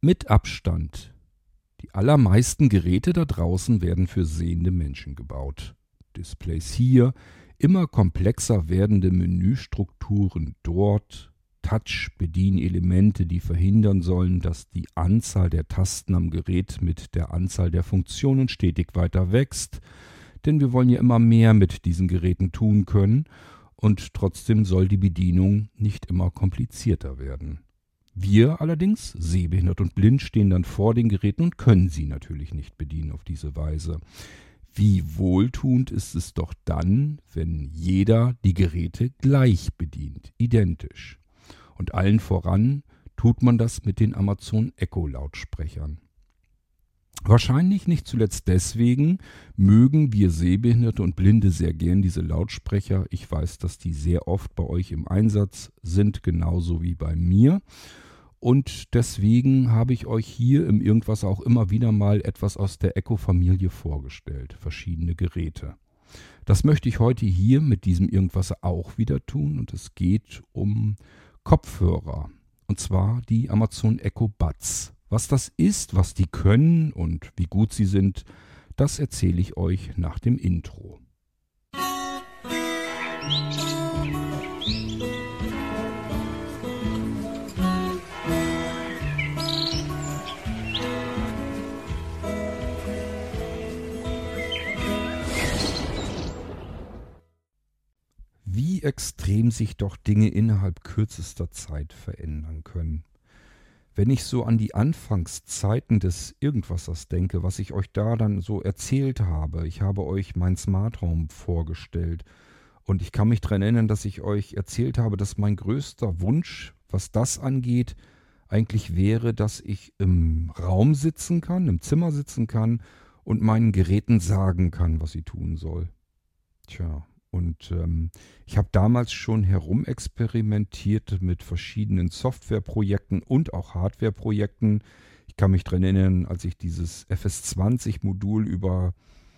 Mit Abstand. Die allermeisten Geräte da draußen werden für sehende Menschen gebaut. Displays hier, immer komplexer werdende Menüstrukturen dort, Touch-Bedienelemente, die verhindern sollen, dass die Anzahl der Tasten am Gerät mit der Anzahl der Funktionen stetig weiter wächst. Denn wir wollen ja immer mehr mit diesen Geräten tun können und trotzdem soll die Bedienung nicht immer komplizierter werden. Wir allerdings, sehbehindert und blind, stehen dann vor den Geräten und können sie natürlich nicht bedienen auf diese Weise. Wie wohltuend ist es doch dann, wenn jeder die Geräte gleich bedient, identisch. Und allen voran tut man das mit den Amazon Echo Lautsprechern. Wahrscheinlich nicht zuletzt deswegen mögen wir Sehbehinderte und Blinde sehr gern diese Lautsprecher. Ich weiß, dass die sehr oft bei euch im Einsatz sind, genauso wie bei mir. Und deswegen habe ich euch hier im Irgendwas auch immer wieder mal etwas aus der Echo-Familie vorgestellt, verschiedene Geräte. Das möchte ich heute hier mit diesem Irgendwas auch wieder tun und es geht um Kopfhörer, und zwar die Amazon Echo Buds. Was das ist, was die können und wie gut sie sind, das erzähle ich euch nach dem Intro. Wie extrem sich doch Dinge innerhalb kürzester Zeit verändern können. Wenn ich so an die Anfangszeiten des Irgendwassers denke, was ich euch da dann so erzählt habe, ich habe euch mein Smart Home vorgestellt und ich kann mich daran erinnern, dass ich euch erzählt habe, dass mein größter Wunsch, was das angeht, eigentlich wäre, dass ich im Raum sitzen kann, im Zimmer sitzen kann und meinen Geräten sagen kann, was sie tun soll. Tja. Und ich habe damals schon herumexperimentiert mit verschiedenen Softwareprojekten und auch Hardwareprojekten. Ich kann mich daran erinnern, als ich dieses FS20-Modul über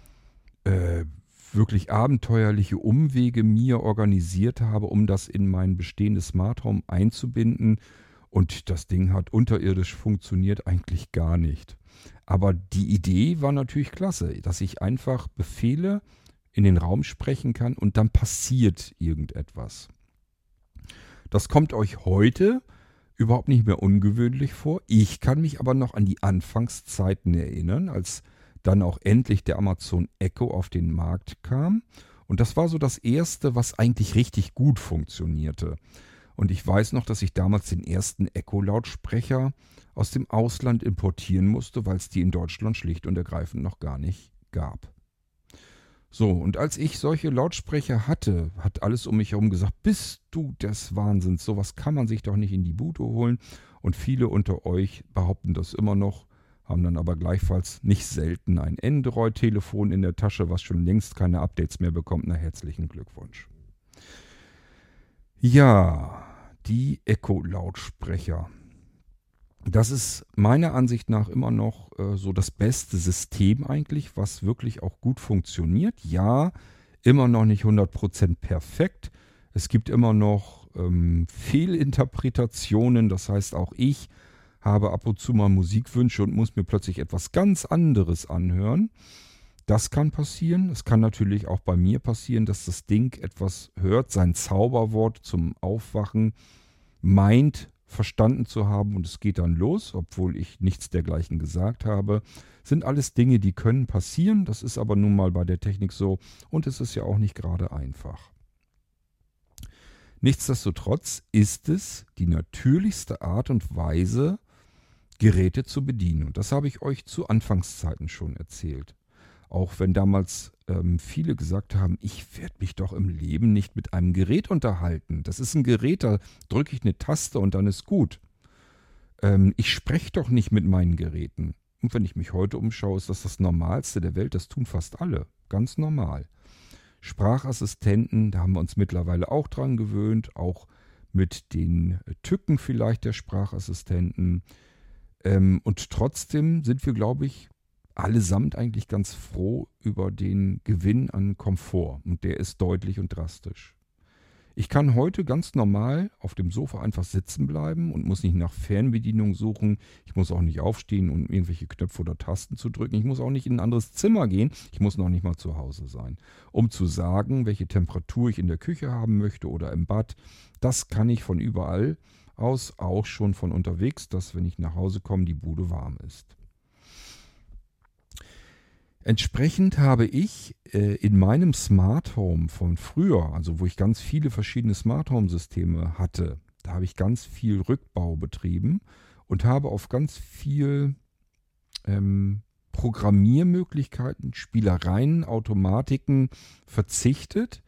wirklich abenteuerliche Umwege mir organisiert habe, um das in mein bestehendes Smart Home einzubinden. Und das Ding hat unterirdisch funktioniert, eigentlich gar nicht. Aber die Idee war natürlich klasse, dass ich einfach Befehle in den Raum sprechen kann und dann passiert irgendetwas. Das kommt euch heute überhaupt nicht mehr ungewöhnlich vor. Ich kann mich aber noch an die Anfangszeiten erinnern, als dann auch endlich der Amazon Echo auf den Markt kam. Und das war so das erste, was eigentlich richtig gut funktionierte. Und ich weiß noch, dass ich damals den ersten Echo-Lautsprecher aus dem Ausland importieren musste, weil es die in Deutschland schlicht und ergreifend noch gar nicht gab. So, und als ich solche Lautsprecher hatte, hat alles um mich herum gesagt, bist du des Wahnsinns, sowas kann man sich doch nicht in die Bude holen. Und viele unter euch behaupten das immer noch, haben dann aber gleichfalls nicht selten ein Android-Telefon in der Tasche, was schon längst keine Updates mehr bekommt. Na, herzlichen Glückwunsch. Ja, die Echo-Lautsprecher. Das ist meiner Ansicht nach immer noch so das beste System eigentlich, was wirklich auch gut funktioniert. Ja, immer noch nicht 100% perfekt. Es gibt immer noch Fehlinterpretationen. Das heißt, auch ich habe ab und zu mal Musikwünsche und muss mir plötzlich etwas ganz anderes anhören. Das kann passieren. Es kann natürlich auch bei mir passieren, dass das Ding etwas hört, sein Zauberwort zum Aufwachen meint, verstanden zu haben und es geht dann los, obwohl ich nichts dergleichen gesagt habe. Sind alles Dinge, die können passieren. Das ist aber nun mal bei der Technik so und es ist ja auch nicht gerade einfach. Nichtsdestotrotz ist es die natürlichste Art und Weise, Geräte zu bedienen. Und das habe ich euch zu Anfangszeiten schon erzählt. Auch wenn damals viele gesagt haben, ich werde mich doch im Leben nicht mit einem Gerät unterhalten. Das ist ein Gerät, da drücke ich eine Taste und dann ist gut. Ich spreche doch nicht mit meinen Geräten. Und wenn ich mich heute umschaue, ist das das Normalste der Welt. Das tun fast alle. Ganz normal. Sprachassistenten, da haben wir uns mittlerweile auch dran gewöhnt. Auch mit den Tücken vielleicht der Sprachassistenten. Und trotzdem sind wir, glaube ich, allesamt eigentlich ganz froh über den Gewinn an Komfort. Und der ist deutlich und drastisch. Ich kann heute ganz normal auf dem Sofa einfach sitzen bleiben und muss nicht nach Fernbedienung suchen. Ich muss auch nicht aufstehen, um irgendwelche Knöpfe oder Tasten zu drücken. Ich muss auch nicht in ein anderes Zimmer gehen. Ich muss noch nicht mal zu Hause sein. Um zu sagen, welche Temperatur ich in der Küche haben möchte oder im Bad, das kann ich von überall aus, auch schon von unterwegs, dass, wenn ich nach Hause komme, die Bude warm ist. Entsprechend habe ich in meinem Smart Home von früher, also wo ich ganz viele verschiedene Smart Home Systeme hatte, da habe ich ganz viel Rückbau betrieben und habe auf ganz viel Programmiermöglichkeiten, Spielereien, Automatiken verzichtet,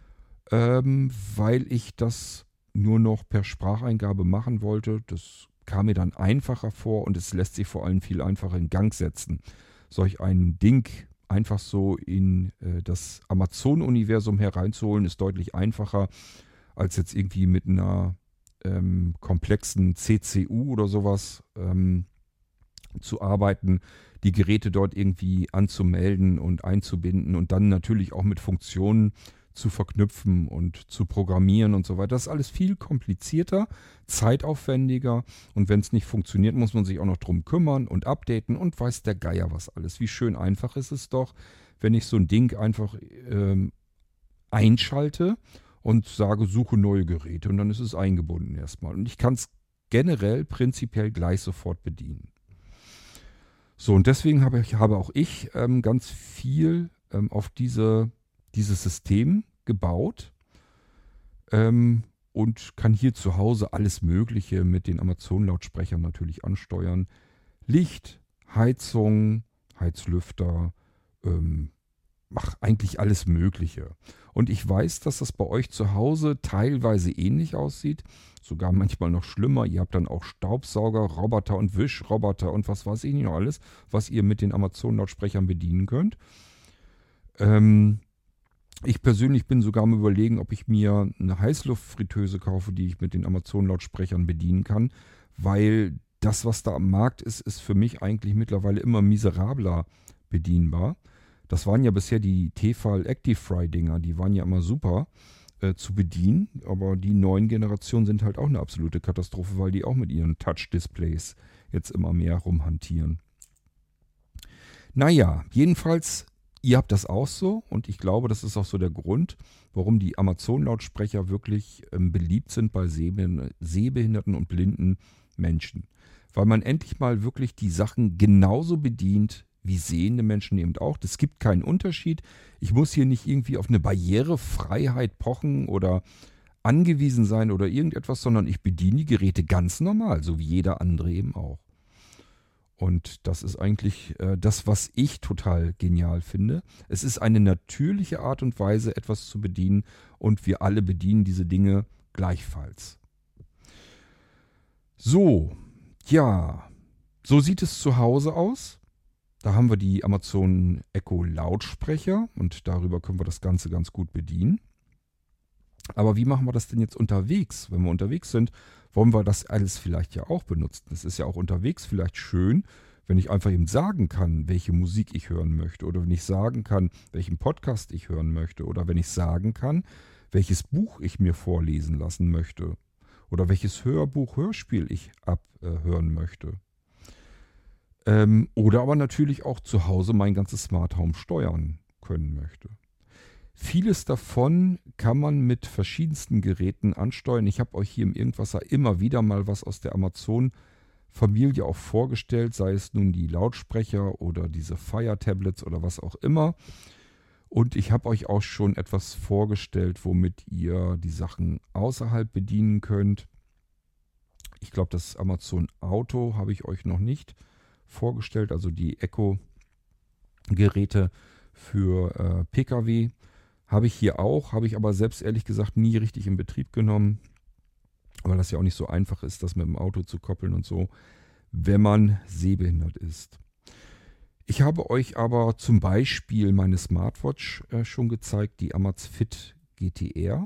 weil ich das nur noch per Spracheingabe machen wollte. Das kam mir dann einfacher vor und es lässt sich vor allem viel einfacher in Gang setzen. Solch ein Ding einfach so in das Amazon-Universum hereinzuholen, ist deutlich einfacher, als jetzt irgendwie mit einer komplexen CCU oder sowas zu arbeiten, die Geräte dort irgendwie anzumelden und einzubinden und dann natürlich auch mit Funktionen zu verknüpfen und zu programmieren und so weiter. Das ist alles viel komplizierter, zeitaufwendiger und wenn es nicht funktioniert, muss man sich auch noch drum kümmern und updaten und weiß der Geier was alles. Wie schön einfach ist es doch, wenn ich so ein Ding einfach einschalte und sage, suche neue Geräte und dann ist es eingebunden erstmal. Und ich kann es generell prinzipiell gleich sofort bedienen. So, und deswegen habe auch ich ganz viel auf dieses System gebaut und kann hier zu Hause alles Mögliche mit den Amazon-Lautsprechern natürlich ansteuern. Licht, Heizung, Heizlüfter, mach eigentlich alles Mögliche. Und ich weiß, dass das bei euch zu Hause teilweise ähnlich aussieht, sogar manchmal noch schlimmer. Ihr habt dann auch Staubsauger, Roboter und Wischroboter und was weiß ich nicht noch alles, was ihr mit den Amazon-Lautsprechern bedienen könnt. Ich persönlich bin sogar am Überlegen, ob ich mir eine Heißluftfritteuse kaufe, die ich mit den Amazon-Lautsprechern bedienen kann, weil das, was da am Markt ist, ist für mich eigentlich mittlerweile immer miserabler bedienbar. Das waren ja bisher die Tefal ActiveFry-Dinger, die waren ja immer super zu bedienen, aber die neuen Generationen sind halt auch eine absolute Katastrophe, weil die auch mit ihren Touch-Displays jetzt immer mehr rumhantieren. Naja, jedenfalls, ihr habt das auch so und ich glaube, das ist auch so der Grund, warum die Amazon-Lautsprecher wirklich beliebt sind bei sehbehinderten und blinden Menschen. Weil man endlich mal wirklich die Sachen genauso bedient, wie sehende Menschen eben auch. Es gibt keinen Unterschied. Ich muss hier nicht irgendwie auf eine Barrierefreiheit pochen oder angewiesen sein oder irgendetwas, sondern ich bediene die Geräte ganz normal, so wie jeder andere eben auch. Und das ist eigentlich das, was ich total genial finde. Es ist eine natürliche Art und Weise, etwas zu bedienen und wir alle bedienen diese Dinge gleichfalls. So, ja, so sieht es zu Hause aus. Da haben wir die Amazon Echo Lautsprecher und darüber können wir das Ganze ganz gut bedienen. Aber wie machen wir das denn jetzt unterwegs? Wenn wir unterwegs sind, wollen wir das alles vielleicht ja auch benutzen. Es ist ja auch unterwegs vielleicht schön, wenn ich einfach eben sagen kann, welche Musik ich hören möchte oder wenn ich sagen kann, welchen Podcast ich hören möchte oder wenn ich sagen kann, welches Buch ich mir vorlesen lassen möchte oder welches Hörspiel ich abhören möchte. Oder aber natürlich auch zu Hause mein ganzes Smart Home steuern können möchte. Vieles davon kann man mit verschiedensten Geräten ansteuern. Ich habe euch hier im Irgendwasser immer wieder mal was aus der Amazon-Familie auch vorgestellt, sei es nun die Lautsprecher oder diese Fire-Tablets oder was auch immer. Und ich habe euch auch schon etwas vorgestellt, womit ihr die Sachen außerhalb bedienen könnt. Ich glaube, das Amazon Auto habe ich euch noch nicht vorgestellt, also die Echo-Geräte für Pkw habe ich hier auch, habe ich aber selbst ehrlich gesagt nie richtig in Betrieb genommen, weil das ja auch nicht so einfach ist, das mit dem Auto zu koppeln und so, wenn man sehbehindert ist. Ich habe euch aber zum Beispiel meine Smartwatch schon gezeigt, die Amazfit GTR,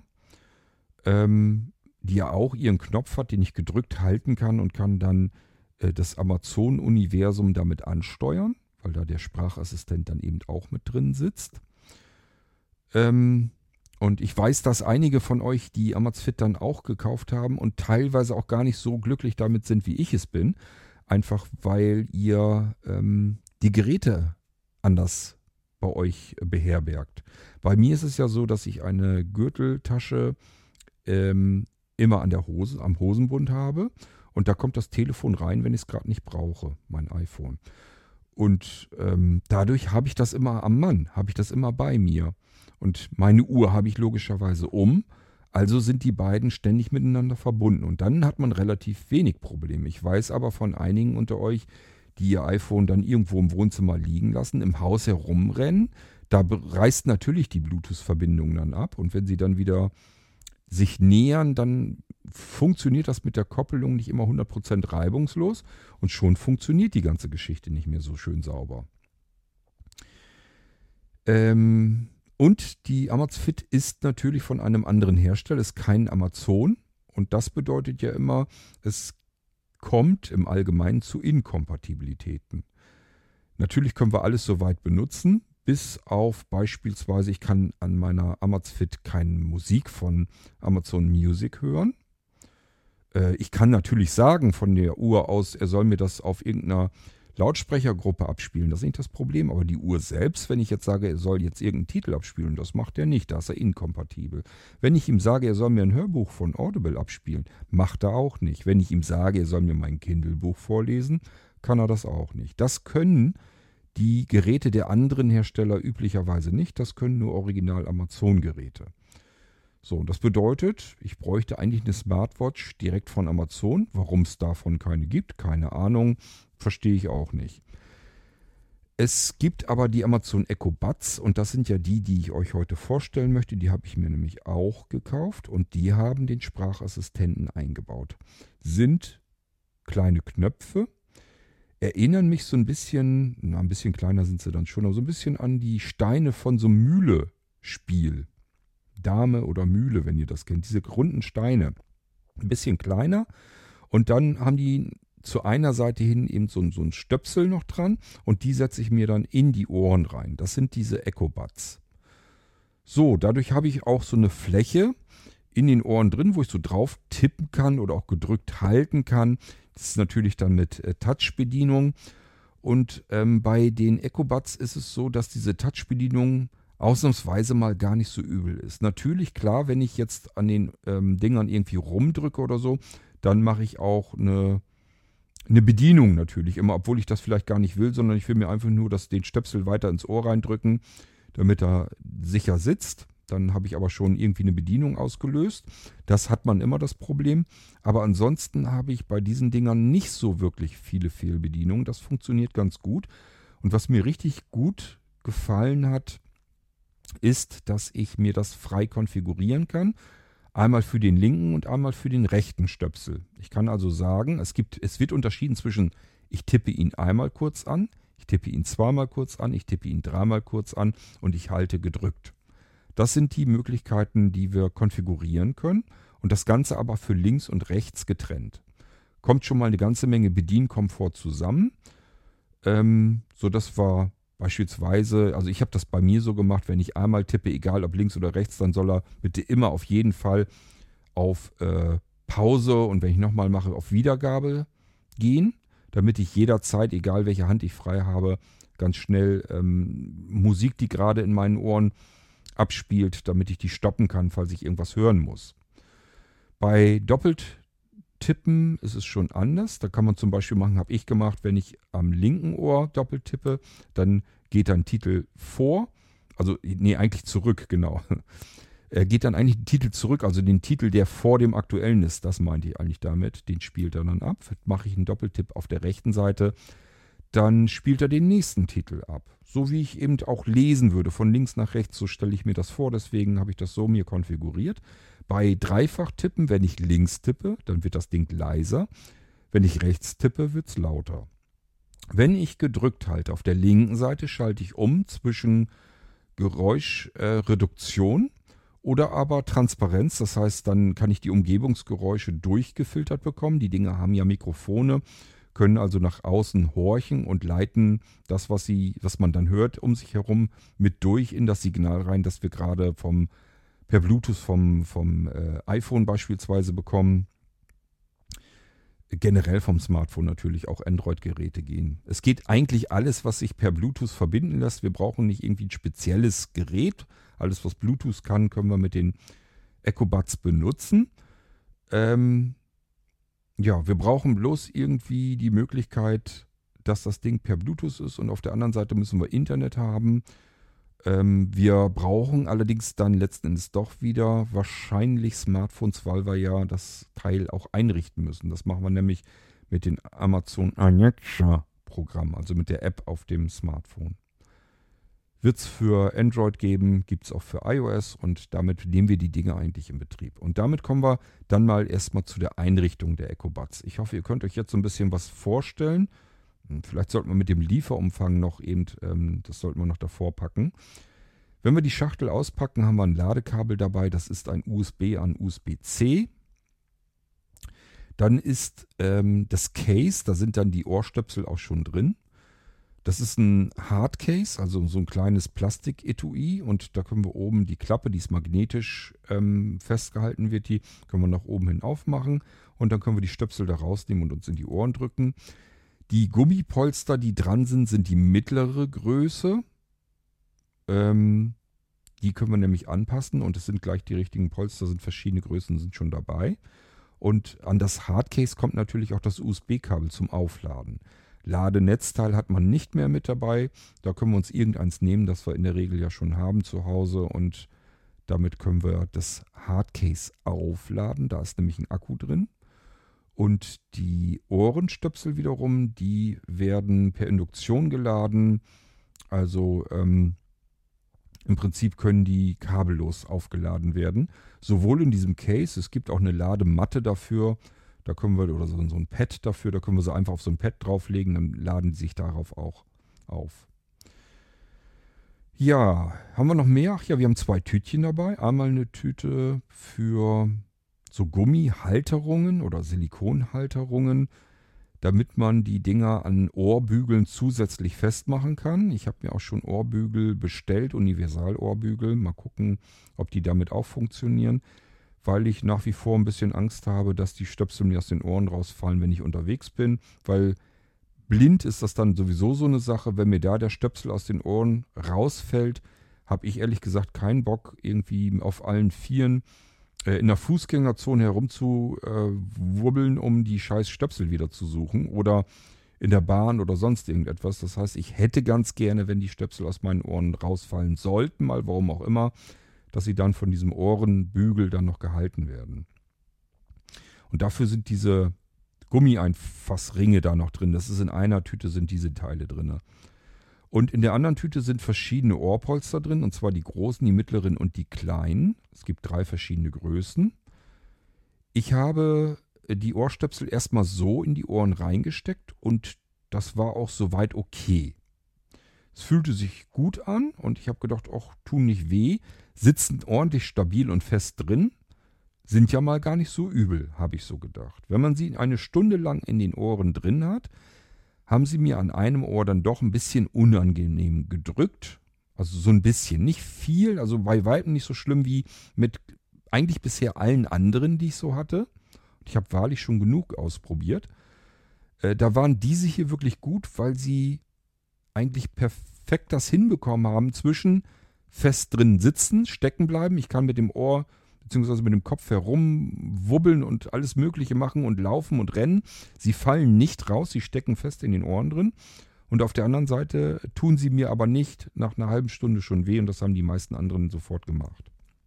die ja auch ihren Knopf hat, den ich gedrückt halten kann und kann dann das Amazon-Universum damit ansteuern, weil da der Sprachassistent dann eben auch mit drin sitzt. Und Und ich weiß, dass einige von euch die Amazfit dann auch gekauft haben und teilweise auch gar nicht so glücklich damit sind, wie ich es bin. Einfach weil ihr die Geräte anders bei euch beherbergt. Bei mir ist es ja so, dass ich eine Gürteltasche immer an der Hose, am Hosenbund habe. Und da kommt das Telefon rein, wenn ich es gerade nicht brauche, mein iPhone. Und dadurch habe ich das immer am Mann, habe ich das immer bei mir. Und meine Uhr habe ich logischerweise um. Also sind die beiden ständig miteinander verbunden. Und dann hat man relativ wenig Probleme. Ich weiß aber von einigen unter euch, die ihr iPhone dann irgendwo im Wohnzimmer liegen lassen, im Haus herumrennen. Da reißt natürlich die Bluetooth-Verbindung dann ab. Und wenn sie dann wieder sich nähern, dann funktioniert das mit der Koppelung nicht immer 100% reibungslos. Und schon funktioniert die ganze Geschichte nicht mehr so schön sauber. Und die Amazfit ist natürlich von einem anderen Hersteller, ist kein Amazon. Und das bedeutet ja immer, es kommt im Allgemeinen zu Inkompatibilitäten. Natürlich können wir alles soweit benutzen, bis auf beispielsweise, ich kann an meiner Amazfit keine Musik von Amazon Music hören. Ich kann natürlich sagen von der Uhr aus, er soll mir das auf irgendeiner Lautsprechergruppe abspielen. Das ist nicht das Problem. Aber die Uhr selbst, wenn ich jetzt sage, er soll jetzt irgendeinen Titel abspielen, das macht er nicht. Da ist er inkompatibel. Wenn ich ihm sage, er soll mir ein Hörbuch von Audible abspielen, macht er auch nicht. Wenn ich ihm sage, er soll mir mein Kindle-Buch vorlesen, kann er das auch nicht. Das können die Geräte der anderen Hersteller üblicherweise nicht. Das können nur Original Amazon-Geräte. So, und das bedeutet, ich bräuchte eigentlich eine Smartwatch direkt von Amazon. Warum es davon keine gibt, keine Ahnung, verstehe ich auch nicht. Es gibt aber die Amazon Echo Buds und das sind ja die ich euch heute vorstellen möchte. Die habe ich mir nämlich auch gekauft und die haben den Sprachassistenten eingebaut. Sind kleine Knöpfe, erinnern mich so ein bisschen, ein bisschen kleiner sind sie dann schon, aber so ein bisschen an die Steine von so einem Mühle-Spiel. Dame oder Mühle, wenn ihr das kennt, diese runden Steine. Ein bisschen kleiner und dann haben die zu einer Seite hin eben so ein Stöpsel noch dran und die setze ich mir dann in die Ohren rein. Das sind diese Echo Buds. So, dadurch habe ich auch so eine Fläche in den Ohren drin, wo ich so drauf tippen kann oder auch gedrückt halten kann. Das ist natürlich dann mit Touch-Bedienung. Und bei den Echo Buds ist es so, dass diese Touch-Bedienung ausnahmsweise mal gar nicht so übel ist. Natürlich, klar, wenn ich jetzt an den Dingern irgendwie rumdrücke oder so, dann mache ich auch eine Bedienung natürlich immer, obwohl ich das vielleicht gar nicht will, sondern ich will mir einfach nur den Stöpsel weiter ins Ohr reindrücken, damit er sicher sitzt. Dann habe ich aber schon irgendwie eine Bedienung ausgelöst. Das hat man immer das Problem. Aber ansonsten habe ich bei diesen Dingern nicht so wirklich viele Fehlbedienungen. Das funktioniert ganz gut. Und was mir richtig gut gefallen hat, ist, dass ich mir das frei konfigurieren kann. Einmal für den linken und einmal für den rechten Stöpsel. Ich kann also sagen, es wird unterschieden zwischen, ich tippe ihn einmal kurz an, ich tippe ihn zweimal kurz an, ich tippe ihn dreimal kurz an und ich halte gedrückt. Das sind die Möglichkeiten, die wir konfigurieren können und das Ganze aber für links und rechts getrennt. Kommt schon mal eine ganze Menge Bedienkomfort zusammen, sodass wir beispielsweise, also ich habe das bei mir so gemacht, wenn ich einmal tippe, egal ob links oder rechts, dann soll er bitte immer auf jeden Fall auf Pause und wenn ich nochmal mache, auf Wiedergabe gehen, damit ich jederzeit, egal welche Hand ich frei habe, ganz schnell Musik, die gerade in meinen Ohren abspielt, damit ich die stoppen kann, falls ich irgendwas hören muss. Bei Doppeltippen ist es schon anders. Da kann man zum Beispiel machen, habe ich gemacht, wenn ich am linken Ohr doppelt tippe, dann geht dann Titel vor, also nee, eigentlich zurück, genau. Geht dann eigentlich den Titel zurück, also den Titel, der vor dem aktuellen ist, das meinte ich eigentlich damit, den spielt er dann ab. Mache ich einen Doppeltipp auf der rechten Seite, dann spielt er den nächsten Titel ab. So wie ich eben auch lesen würde, von links nach rechts, so stelle ich mir das vor, deswegen habe ich das so mir konfiguriert. Bei Dreifachtippen, wenn ich links tippe, dann wird das Ding leiser. Wenn ich rechts tippe, wird es lauter. Wenn ich gedrückt halte auf der linken Seite, schalte ich um zwischen Geräuschreduktion oder aber Transparenz. Das heißt, dann kann ich die Umgebungsgeräusche durchgefiltert bekommen. Die Dinger haben ja Mikrofone, können also nach außen horchen und leiten das, was man dann hört, um sich herum mit durch in das Signal rein, das wir gerade vom per Bluetooth vom iPhone beispielsweise bekommen. Generell vom Smartphone natürlich auch Android-Geräte gehen. Es geht eigentlich alles, was sich per Bluetooth verbinden lässt. Wir brauchen nicht irgendwie ein spezielles Gerät. Alles, was Bluetooth kann, können wir mit den Echo-Buds benutzen. Ja, wir brauchen bloß irgendwie die Möglichkeit, dass das Ding per Bluetooth ist, und auf der anderen Seite müssen wir Internet haben. Wir brauchen allerdings dann letzten Endes doch wieder wahrscheinlich Smartphones, weil wir ja das Teil auch einrichten müssen. Das machen wir nämlich mit dem Amazon Alexa Programm, also mit der App auf dem Smartphone. Wird es für Android geben, gibt es auch für iOS, und damit nehmen wir die Dinge eigentlich in Betrieb. Und damit kommen wir dann mal erstmal zu der Einrichtung der Echo-Buds. Ich hoffe, ihr könnt euch jetzt so ein bisschen was vorstellen. Vielleicht sollten wir mit dem Lieferumfang noch eben, das sollten wir noch davor packen. Wenn wir die Schachtel auspacken, haben wir ein Ladekabel dabei. Das ist ein USB an USB-C. Dann ist das Case, da sind dann die Ohrstöpsel auch schon drin. Das ist ein Hardcase, also so ein kleines Plastik-Etui, und da können wir oben die Klappe, die ist magnetisch festgehalten wird, die können wir nach oben hin aufmachen, und dann können wir die Stöpsel da rausnehmen und uns in die Ohren drücken. Die Gummipolster, die dran sind, sind die mittlere Größe. Die können wir nämlich anpassen, und es sind gleich die richtigen Polster, sind verschiedene Größen, sind schon dabei. Und an das Hardcase kommt natürlich auch das USB-Kabel zum Aufladen. Ladenetzteil hat man nicht mehr mit dabei. Da können wir uns irgendeins nehmen, das wir in der Regel ja schon haben zu Hause, und damit können wir das Hardcase aufladen. Da ist nämlich ein Akku drin. Und die Ohrenstöpsel wiederum, die werden per Induktion geladen. Also im Prinzip können die kabellos aufgeladen werden. Sowohl in diesem Case, es gibt auch eine Ladematte dafür. Da können wir, oder so ein Pad dafür, da können wir sie einfach auf so ein Pad drauflegen, dann laden die sich darauf auch auf. Ja, haben wir noch mehr? Ach ja, wir haben 2 Tütchen dabei. Einmal eine Tüte für so Gummihalterungen oder Silikonhalterungen, damit man die Dinger an Ohrbügeln zusätzlich festmachen kann. Ich habe mir auch schon Ohrbügel bestellt, Universalohrbügel. Mal gucken, ob die damit auch funktionieren, weil ich nach wie vor ein bisschen Angst habe, dass die Stöpsel mir aus den Ohren rausfallen, wenn ich unterwegs bin, weil blind ist das dann sowieso so eine Sache. Wenn mir da der Stöpsel aus den Ohren rausfällt, habe ich ehrlich gesagt keinen Bock, irgendwie auf allen Vieren in der Fußgängerzone herumzuwubbeln, um die scheiß Stöpsel wieder zu suchen, oder in der Bahn oder sonst irgendetwas. Das heißt, ich hätte ganz gerne, wenn die Stöpsel aus meinen Ohren rausfallen sollten, mal warum auch immer, dass sie dann von diesem Ohrenbügel dann noch gehalten werden. Und dafür sind diese Gummieinfassringe da noch drin. Das ist in einer Tüte, sind diese Teile drin. Und in der anderen Tüte sind verschiedene Ohrpolster drin, und zwar die großen, die mittleren und die kleinen. Es gibt 3 verschiedene Größen. Ich habe die Ohrstöpsel erstmal so in die Ohren reingesteckt, und das war auch soweit okay. Es fühlte sich gut an, und ich habe gedacht, ach, tun nicht weh, sitzen ordentlich stabil und fest drin, sind ja mal gar nicht so übel, habe ich so gedacht. Wenn man sie eine Stunde lang in den Ohren drin hat, haben sie mir an einem Ohr dann doch ein bisschen unangenehm gedrückt. Also so ein bisschen, nicht viel, also bei weitem nicht so schlimm wie mit eigentlich bisher allen anderen, die ich so hatte. Ich habe wahrlich schon genug ausprobiert. Da waren diese hier wirklich gut, weil sie eigentlich perfekt das hinbekommen haben, zwischen fest drin sitzen, stecken bleiben. Ich kann mit dem Ohr bzw. mit dem Kopf herumwubbeln und alles Mögliche machen und laufen und rennen. Sie fallen nicht raus, sie stecken fest in den Ohren drin. Und auf der anderen Seite tun sie mir aber nicht nach einer halben Stunde schon weh, und das haben die meisten anderen sofort gemacht.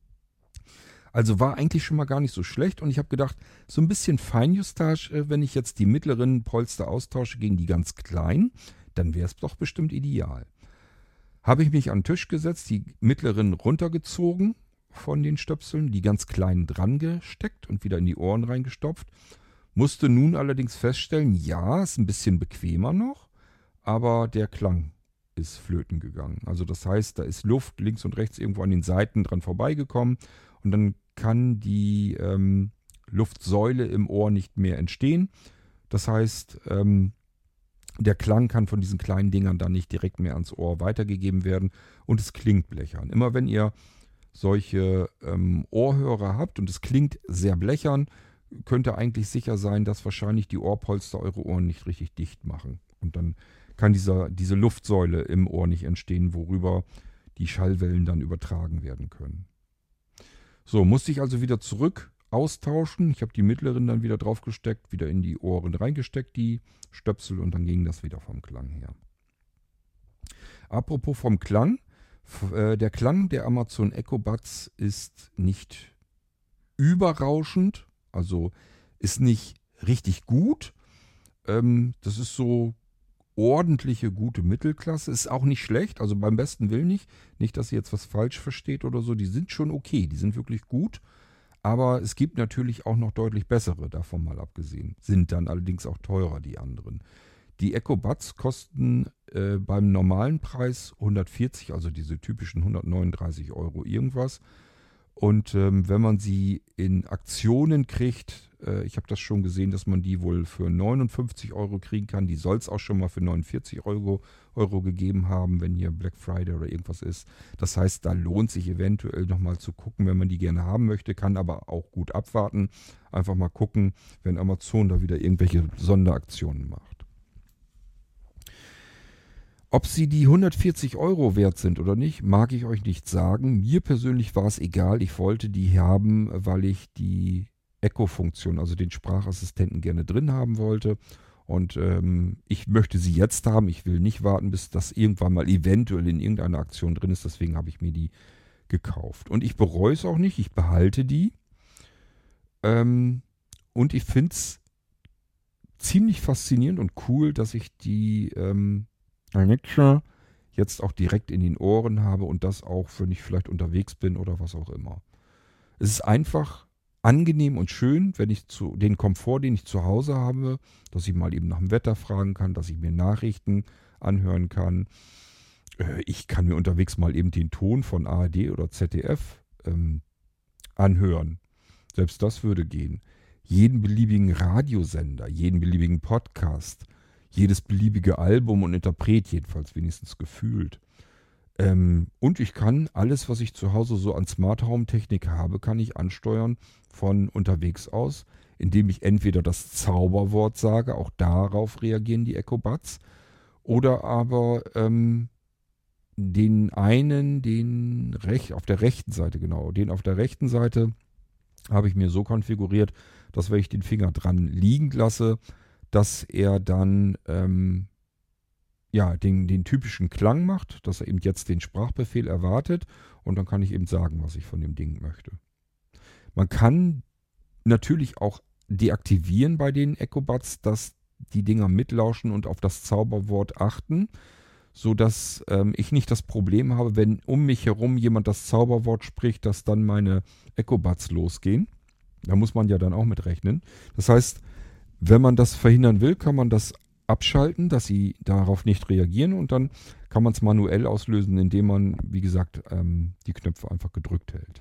Also war eigentlich schon mal gar nicht so schlecht, und ich habe gedacht, so ein bisschen Feinjustage, wenn ich jetzt die mittleren Polster austausche gegen die ganz kleinen, dann wäre es doch bestimmt ideal. Habe ich mich an den Tisch gesetzt, die mittleren runtergezogen von den Stöpseln, die ganz kleinen dran gesteckt und wieder in die Ohren reingestopft. Musste nun allerdings feststellen, ja, ist ein bisschen bequemer noch, aber der Klang ist flöten gegangen. Also das heißt, da ist Luft links und rechts irgendwo an den Seiten dran vorbeigekommen, und dann kann die Luftsäule im Ohr nicht mehr entstehen. Das heißt, der Klang kann von diesen kleinen Dingern dann nicht direkt mehr ans Ohr weitergegeben werden, und es klingt blechern. Immer wenn ihr solche Ohrhörer habt und es klingt sehr blechern, könnt ihr eigentlich sicher sein, dass wahrscheinlich die Ohrpolster eure Ohren nicht richtig dicht machen. Und dann kann diese Luftsäule im Ohr nicht entstehen, worüber die Schallwellen dann übertragen werden können. So, musste ich also wieder zurück austauschen. Ich habe die mittleren dann wieder draufgesteckt, wieder in die Ohren reingesteckt, die Stöpsel, und dann ging das wieder vom Klang her. Apropos vom Klang. Der Klang der Amazon Echo Buds ist nicht überrauschend, also ist nicht richtig gut. Das ist so ordentliche, gute Mittelklasse. Ist auch nicht schlecht, also beim besten Willen nicht. Nicht, dass ihr jetzt was falsch versteht oder so. Die sind schon okay, die sind wirklich gut. Aber es gibt natürlich auch noch deutlich bessere, davon mal abgesehen. Sind dann allerdings auch teurer, die anderen. Die Echo Buds kosten beim normalen Preis 140, also diese typischen 139 Euro irgendwas. Und wenn man sie in Aktionen kriegt, ich habe das schon gesehen, dass man die wohl für 59 Euro kriegen kann. Die soll es auch schon mal für 49 Euro gegeben haben, wenn hier Black Friday oder irgendwas ist. Das heißt, da lohnt sich eventuell nochmal zu gucken, wenn man die gerne haben möchte, kann aber auch gut abwarten. Einfach mal gucken, wenn Amazon da wieder irgendwelche Sonderaktionen macht. Ob sie die 140 Euro wert sind oder nicht, mag ich euch nicht sagen. Mir persönlich war es egal. Ich wollte die haben, weil ich die Echo-Funktion, also den Sprachassistenten, gerne drin haben wollte. Und ich möchte sie jetzt haben. Ich will nicht warten, bis das irgendwann mal eventuell in irgendeiner Aktion drin ist. Deswegen habe ich mir die gekauft. Und ich bereue es auch nicht. Ich behalte die. Und ich finde es ziemlich faszinierend und cool, dass ich die Alexa jetzt auch direkt in den Ohren habe und das auch, wenn ich vielleicht unterwegs bin oder was auch immer. Es ist einfach angenehm und schön, wenn ich den Komfort, den ich zu Hause habe, dass ich mal eben nach dem Wetter fragen kann, dass ich mir Nachrichten anhören kann. Ich kann mir unterwegs mal eben den Ton von ARD oder ZDF anhören. Selbst das würde gehen. Jeden beliebigen Radiosender, jeden beliebigen Podcast, jedes beliebige Album und Interpret, jedenfalls wenigstens gefühlt. Und ich kann alles, was ich zu Hause so an Smart Home Technik habe, kann ich ansteuern von unterwegs aus, indem ich entweder das Zauberwort sage, auch darauf reagieren die Echo Buds, oder aber auf der rechten Seite, genau, den auf der rechten Seite habe ich mir so konfiguriert, dass wenn ich den Finger dran liegen lasse, dass er dann den typischen Klang macht, dass er eben jetzt den Sprachbefehl erwartet und dann kann ich eben sagen, was ich von dem Ding möchte. Man kann natürlich auch deaktivieren bei den Echo Buds, dass die Dinger mitlauschen und auf das Zauberwort achten, sodass ich nicht das Problem habe, wenn um mich herum jemand das Zauberwort spricht, dass dann meine Echo Buds losgehen. Da muss man ja dann auch mit rechnen. Das heißt, wenn man das verhindern will, kann man das abschalten, dass sie darauf nicht reagieren und dann kann man es manuell auslösen, indem man, wie gesagt, die Knöpfe einfach gedrückt hält.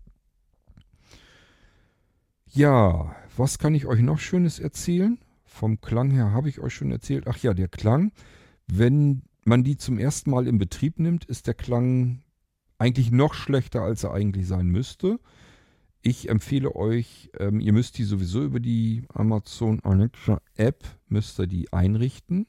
Ja, was kann ich euch noch Schönes erzählen? Vom Klang her habe ich euch schon erzählt. Ach ja, der Klang. Wenn man die zum ersten Mal in Betrieb nimmt, ist der Klang eigentlich noch schlechter, als er eigentlich sein müsste. Ich empfehle euch, ihr müsst die sowieso über die Amazon Alexa App müsst ihr die einrichten.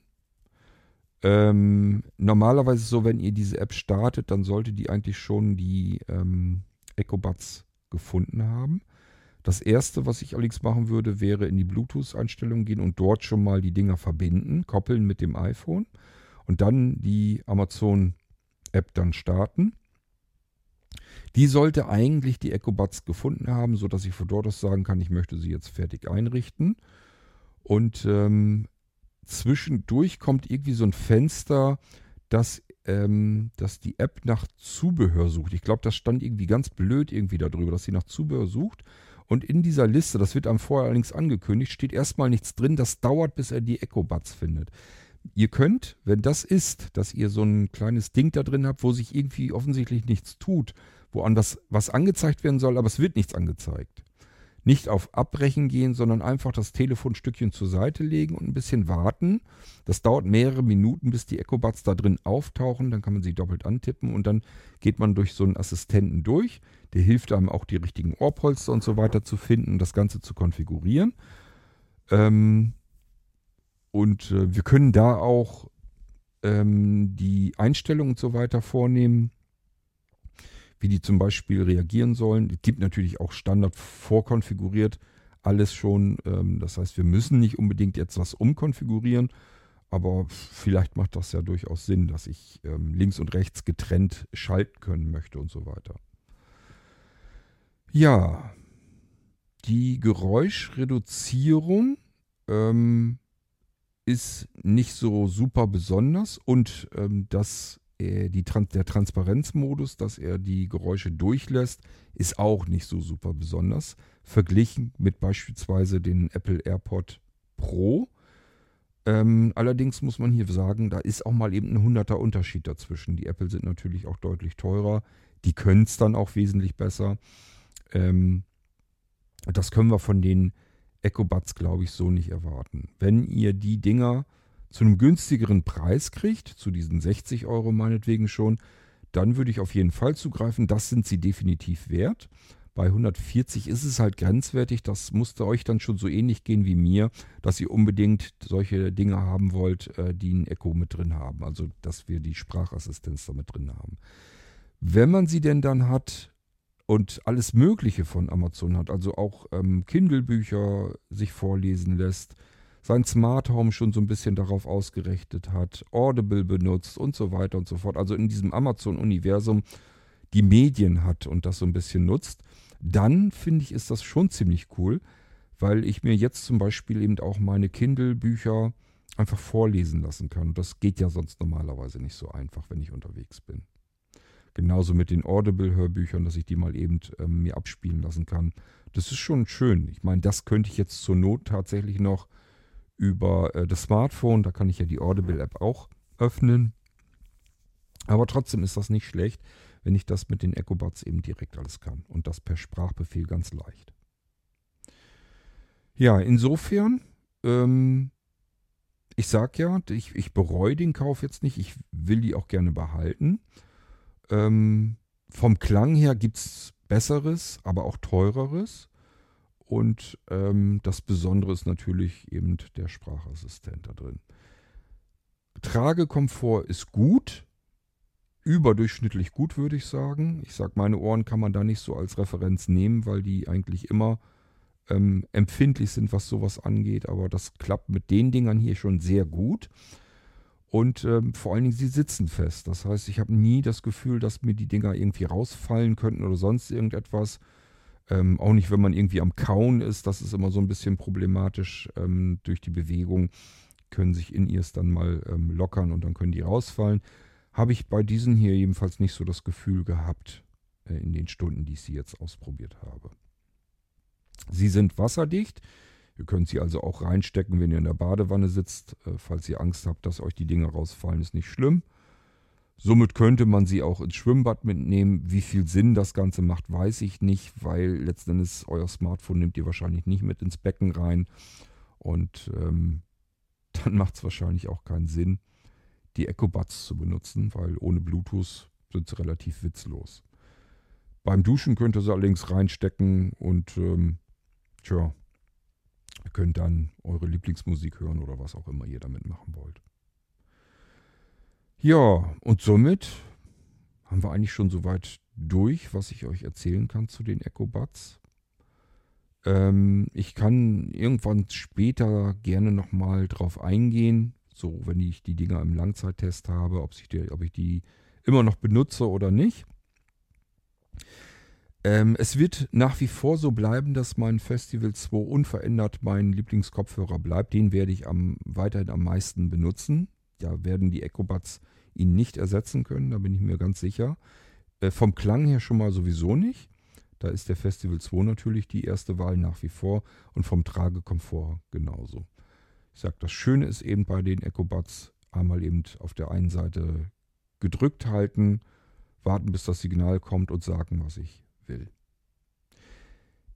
Normalerweise so, wenn ihr diese App startet, dann sollte die eigentlich schon die Echo Buds gefunden haben. Das erste, was ich allerdings machen würde, wäre in die Bluetooth-Einstellungen gehen und dort schon mal die Dinger verbinden, koppeln mit dem iPhone und dann die Amazon App dann starten. Die sollte eigentlich die Echo Buds gefunden haben, sodass ich von dort aus sagen kann, ich möchte sie jetzt fertig einrichten. Und zwischendurch kommt irgendwie so ein Fenster, dass die App nach Zubehör sucht. Ich glaube, das stand irgendwie ganz blöd irgendwie darüber, dass sie nach Zubehör sucht. Und in dieser Liste, das wird einem vorher allerdings angekündigt, steht erstmal nichts drin. Das dauert, bis er die Echo Buds findet. Ihr könnt, wenn das ist, dass ihr so ein kleines Ding da drin habt, wo sich irgendwie offensichtlich nichts tut, wo an was angezeigt werden soll, aber es wird nichts angezeigt, nicht auf Abbrechen gehen, sondern einfach das Telefon ein Stückchen zur Seite legen und ein bisschen warten. Das dauert mehrere Minuten, bis die Echo-Buds da drin auftauchen. Dann kann man sie doppelt antippen und dann geht man durch so einen Assistenten durch. Der hilft einem auch, die richtigen Ohrpolster und so weiter zu finden und das Ganze zu konfigurieren. Wir können da auch die Einstellungen und so weiter vornehmen, wie die zum Beispiel reagieren sollen. Es gibt natürlich auch Standard vorkonfiguriert, alles schon. Das heißt, wir müssen nicht unbedingt jetzt was umkonfigurieren, aber vielleicht macht das ja durchaus Sinn, dass ich links und rechts getrennt schalten können möchte und so weiter. Ja, die Geräuschreduzierung ist nicht so super besonders und der Transparenzmodus, dass er die Geräusche durchlässt, ist auch nicht so super besonders. Verglichen mit beispielsweise den Apple AirPod Pro. Allerdings muss man hier sagen, da ist auch mal eben ein 100er Unterschied dazwischen. Die Apple sind natürlich auch deutlich teurer. Die können es dann auch wesentlich besser. Das können wir von den Echo-Buds, glaube ich, so nicht erwarten. Wenn ihr die Dinger zu einem günstigeren Preis kriegt, zu diesen 60 Euro meinetwegen schon, dann würde ich auf jeden Fall zugreifen. Das sind sie definitiv wert. Bei 140 ist es halt grenzwertig. Das musste euch dann schon so ähnlich gehen wie mir, dass ihr unbedingt solche Dinge haben wollt, die ein Echo mit drin haben. Also, dass wir die Sprachassistenz da mit drin haben. Wenn man sie denn dann hat und alles Mögliche von Amazon hat, also auch Kindle-Bücher sich vorlesen lässt, sein Smart Home schon so ein bisschen darauf ausgerichtet hat, Audible benutzt und so weiter und so fort. Also in diesem Amazon-Universum die Medien hat und das so ein bisschen nutzt, dann finde ich, ist das schon ziemlich cool, weil ich mir jetzt zum Beispiel eben auch meine Kindle-Bücher einfach vorlesen lassen kann. Und das geht ja sonst normalerweise nicht so einfach, wenn ich unterwegs bin. Genauso mit den Audible-Hörbüchern, dass ich die mal eben mir abspielen lassen kann. Das ist schon schön. Ich meine, das könnte ich jetzt zur Not tatsächlich noch über das Smartphone, da kann ich ja die Audible-App auch öffnen. Aber trotzdem ist das nicht schlecht, wenn ich das mit den Echo-Buds eben direkt alles kann. Und das per Sprachbefehl ganz leicht. Ja, insofern, ich sage ja, ich bereue den Kauf jetzt nicht. Ich will die auch gerne behalten. Vom Klang her gibt es Besseres, aber auch Teureres. Und das Besondere ist natürlich eben der Sprachassistent da drin. Tragekomfort ist gut, überdurchschnittlich gut, würde ich sagen. Ich sage, meine Ohren kann man da nicht so als Referenz nehmen, weil die eigentlich immer empfindlich sind, was sowas angeht. Aber das klappt mit den Dingern hier schon sehr gut. Und vor allen Dingen, sie sitzen fest. Das heißt, ich habe nie das Gefühl, dass mir die Dinger irgendwie rausfallen könnten oder sonst irgendetwas. Auch nicht, wenn man irgendwie am Kauen ist. Das ist immer so ein bisschen problematisch. Durch die Bewegung können sich In-Ears dann mal lockern und dann können die rausfallen. Habe ich bei diesen hier jedenfalls nicht so das Gefühl gehabt in den Stunden, die ich sie jetzt ausprobiert habe. Sie sind wasserdicht. Ihr könnt sie also auch reinstecken, wenn ihr in der Badewanne sitzt. Falls ihr Angst habt, dass euch die Dinge rausfallen, ist nicht schlimm. Somit könnte man sie auch ins Schwimmbad mitnehmen. Wie viel Sinn das Ganze macht, weiß ich nicht, weil letzten Endes euer Smartphone nehmt ihr wahrscheinlich nicht mit ins Becken rein. Und dann macht es wahrscheinlich auch keinen Sinn, die Echo-Buds zu benutzen, weil ohne Bluetooth sind sie relativ witzlos. Beim Duschen könnt ihr sie allerdings reinstecken und ihr könnt dann eure Lieblingsmusik hören oder was auch immer ihr damit machen wollt. Ja, und somit haben wir eigentlich schon soweit durch, was ich euch erzählen kann zu den Echo-Buds. Ich kann irgendwann später gerne nochmal drauf eingehen, so wenn ich die Dinger im Langzeittest habe, ob ich die immer noch benutze oder nicht. Es wird nach wie vor so bleiben, dass mein Festival 2 unverändert mein Lieblingskopfhörer bleibt. Den werde ich weiterhin am meisten benutzen. Da werden die Echo-Buds ihn nicht ersetzen können, da bin ich mir ganz sicher. Vom Klang her schon mal sowieso nicht. Da ist der Festival 2 natürlich die erste Wahl nach wie vor und vom Tragekomfort genauso. Ich sage, das Schöne ist eben bei den Echo-Buds, einmal eben auf der einen Seite gedrückt halten, warten bis das Signal kommt und sagen, was ich will.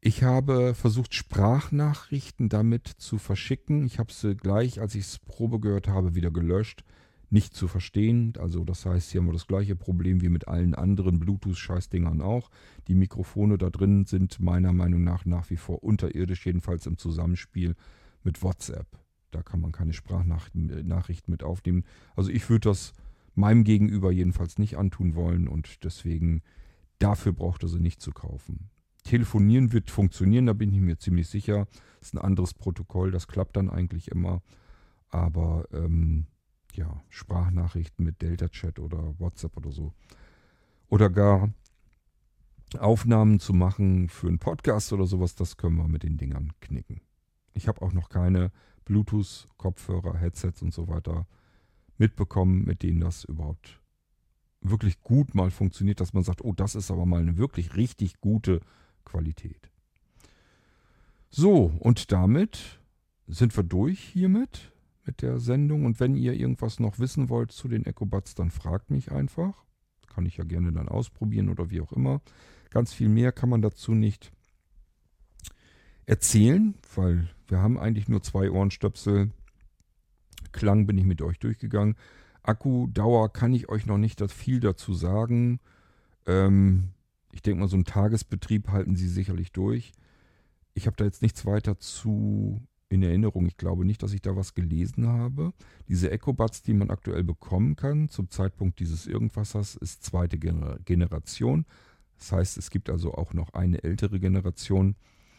Ich habe versucht, Sprachnachrichten damit zu verschicken. Ich habe sie gleich, als ich es Probe gehört habe, wieder gelöscht. Nicht zu verstehen. Also das heißt, hier haben wir das gleiche Problem wie mit allen anderen Bluetooth-Scheißdingern auch. Die Mikrofone da drin sind meiner Meinung nach wie vor unterirdisch, jedenfalls im Zusammenspiel mit WhatsApp. Da kann man keine Sprachnachrichten mit aufnehmen. Also ich würde das meinem Gegenüber jedenfalls nicht antun wollen und deswegen dafür braucht er sie nicht zu kaufen. Telefonieren wird funktionieren, da bin ich mir ziemlich sicher. Das ist ein anderes Protokoll, das klappt dann eigentlich immer. Aber Sprachnachrichten mit Delta-Chat oder WhatsApp oder so. Oder gar Aufnahmen zu machen für einen Podcast oder sowas, das können wir mit den Dingern knicken. Ich habe auch noch keine Bluetooth-Kopfhörer, Headsets und so weiter mitbekommen, mit denen das überhaupt wirklich gut mal funktioniert, dass man sagt, oh, das ist aber mal eine wirklich richtig gute Qualität. So, und damit sind wir durch hiermit mit der Sendung. Und wenn ihr irgendwas noch wissen wollt zu den Ecobuds, dann fragt mich einfach. Kann ich ja gerne dann ausprobieren oder wie auch immer. Ganz viel mehr kann man dazu nicht erzählen, weil wir haben eigentlich nur 2 Ohrenstöpsel. Klang bin ich mit euch durchgegangen. Akkudauer kann ich euch noch nicht viel dazu sagen. Ich denke mal, so einen Tagesbetrieb halten sie sicherlich durch. Ich habe da jetzt nichts weiter zu in Erinnerung. Ich glaube nicht, dass ich da was gelesen habe. Diese Ecobuds, die man aktuell bekommen kann, zum Zeitpunkt dieses Irgendwassers, ist 2. Generation. Das heißt, es gibt also auch noch eine ältere Generation.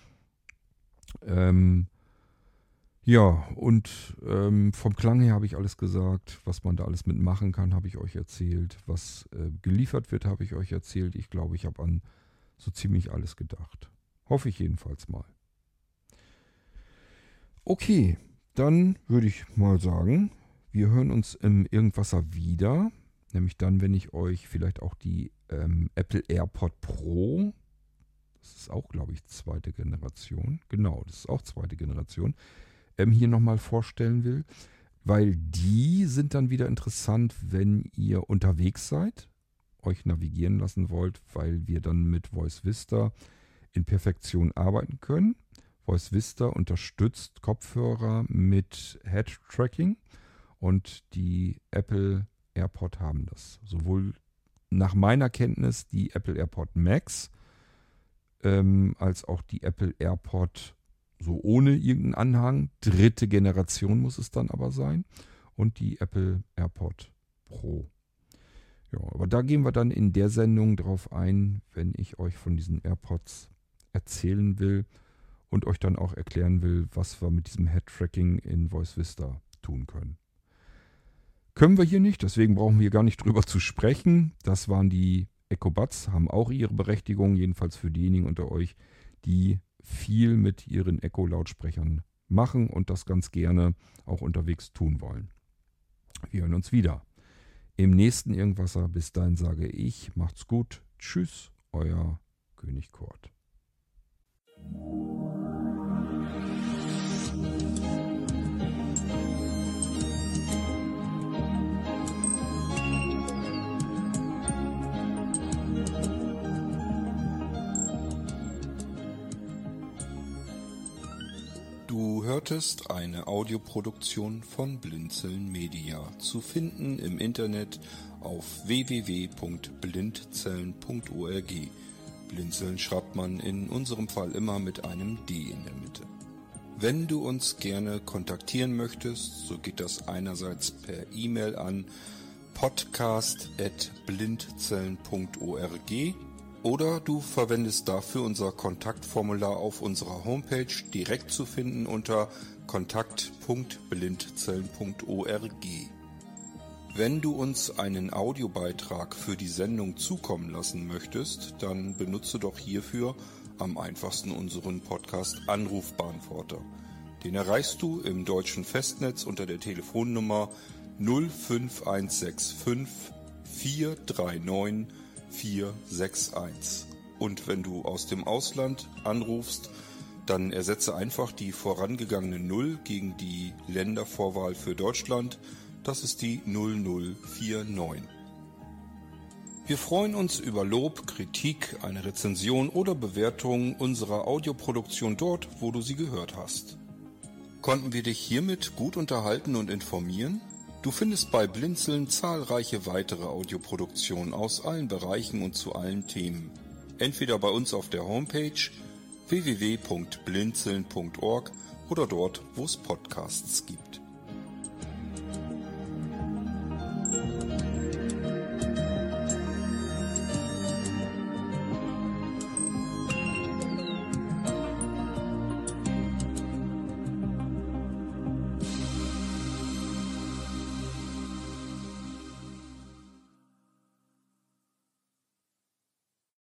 Vom Klang her habe ich alles gesagt. Was man da alles mitmachen kann, habe ich euch erzählt. Was geliefert wird, habe ich euch erzählt. Ich glaube, ich habe an so ziemlich alles gedacht. Hoffe ich jedenfalls mal. Okay, dann würde ich mal sagen, wir hören uns im Irgendwasser wieder. Nämlich dann, wenn ich euch vielleicht auch die Apple AirPod Pro, das ist auch, glaube ich, 2. Generation. Genau, das ist auch 2. Generation. Hier nochmal vorstellen will, weil die sind dann wieder interessant, wenn ihr unterwegs seid, euch navigieren lassen wollt, weil wir dann mit Voice Vista in Perfektion arbeiten können. Voice Vista unterstützt Kopfhörer mit Head-Tracking und die Apple AirPod haben das. Sowohl nach meiner Kenntnis die Apple AirPod Max als auch die Apple AirPod so ohne irgendeinen Anhang. 3. Generation muss es dann aber sein. Und die Apple AirPod Pro. Ja, aber da gehen wir dann in der Sendung drauf ein, wenn ich euch von diesen AirPods erzählen will und euch dann auch erklären will, was wir mit diesem Head-Tracking in Voice Vista tun können. Können wir hier nicht, deswegen brauchen wir gar nicht drüber zu sprechen. Das waren die Ecobuds, haben auch ihre Berechtigung, jedenfalls für diejenigen unter euch, die viel mit ihren Echo-Lautsprechern machen und das ganz gerne auch unterwegs tun wollen. Wir hören uns wieder im nächsten Irgendwasser. Bis dahin sage ich, macht's gut. Tschüss, euer König Kurt. Du hörtest eine Audioproduktion von Blinzeln Media, zu finden im Internet auf www.blindzellen.org. Blinzeln schreibt man in unserem Fall immer mit einem D in der Mitte. Wenn du uns gerne kontaktieren möchtest, so geht das einerseits per E-Mail an podcast@blindzellen.org oder du verwendest dafür unser Kontaktformular auf unserer Homepage, direkt zu finden unter kontakt.blindzellen.org. Wenn du uns einen Audiobeitrag für die Sendung zukommen lassen möchtest, dann benutze doch hierfür am einfachsten unseren Podcast Anrufbeantworter. Den erreichst du im deutschen Festnetz unter der Telefonnummer 05165 439 461. Und wenn du aus dem Ausland anrufst, dann ersetze einfach die vorangegangene 0 gegen die Ländervorwahl für Deutschland. Das ist die 0049. Wir freuen uns über Lob, Kritik, eine Rezension oder Bewertung unserer Audioproduktion dort, wo du sie gehört hast. Konnten wir dich hiermit gut unterhalten und informieren? Du findest bei Blinzeln zahlreiche weitere Audioproduktionen aus allen Bereichen und zu allen Themen. Entweder bei uns auf der Homepage www.blinzeln.org oder dort, wo es Podcasts gibt.